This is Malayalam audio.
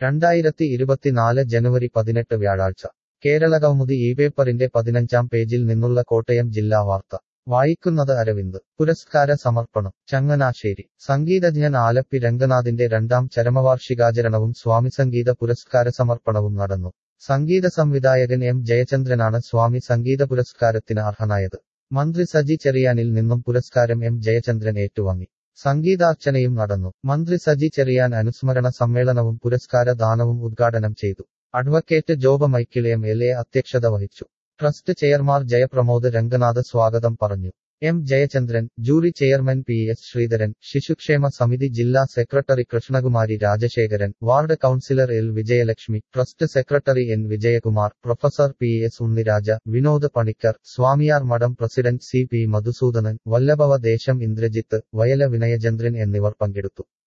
2024 ജനുവരി 18 വ്യാഴാഴ്ച കേരളകൗമുദി ഇപേപ്പറിന്റെ 15-ാം പേജിൽ നിന്നുള്ള കോട്ടയം ജില്ലാ വാർത്ത വായിക്കുന്നത് അരവിന്ദ്. പുരസ്കാര സമർപ്പണം ചങ്ങനാശ്ശേരി. സംഗീതജ്ഞൻ ആലപ്പി രംഗനാഥിന്റെ 2ാം ചരമവാർഷികാചരണവും സ്വാമി സംഗീത പുരസ്കാര സമർപ്പണവും നടന്നു. സംഗീത സംവിധായകൻ എം ജയചന്ദ്രനാണ് സ്വാമി സംഗീത പുരസ്കാരത്തിന് അർഹനായത്. മന്ത്രി സജി ചെറിയാനിൽ നിന്നും പുരസ്കാരം എം ജയചന്ദ്രൻ ഏറ്റുവാങ്ങി. സംഗീതാർച്ചനയും നടന്നു. മന്ത്രി സജി ചെറിയാൻ അനുസ്മരണ സമ്മേളനവും പുരസ്കാര ദാനവും ഉദ്ഘാടനം ചെയ്തു. അഡ്വക്കേറ്റ് ജോബ് മൈക്കിൾ MLA അധ്യക്ഷത വഹിച്ചു. ട്രസ്റ്റ് ചെയർമാൻ ജയപ്രമോദ് രംഗനാഥ് സ്വാഗതം പറഞ്ഞു. M Jayachandran, jury chairman PS Sreedharan, ശിശുക്ഷേമ സമിതി ജില്ലാ secretary Krishnakumari Rajasekharan, ward councillor L Vijayalakshmi, trust secretary N Vijayakumar, professor PS Unniraja, Vinod Panicker, Swamiyar Madhom president CP Madhusoodanan, വല്ലഭവ ദേശം ഇന്ദ്രജിത്ത്, വയല വിനയചന്ദ്രൻ എന്നിവർ പങ്കെടുത്തു.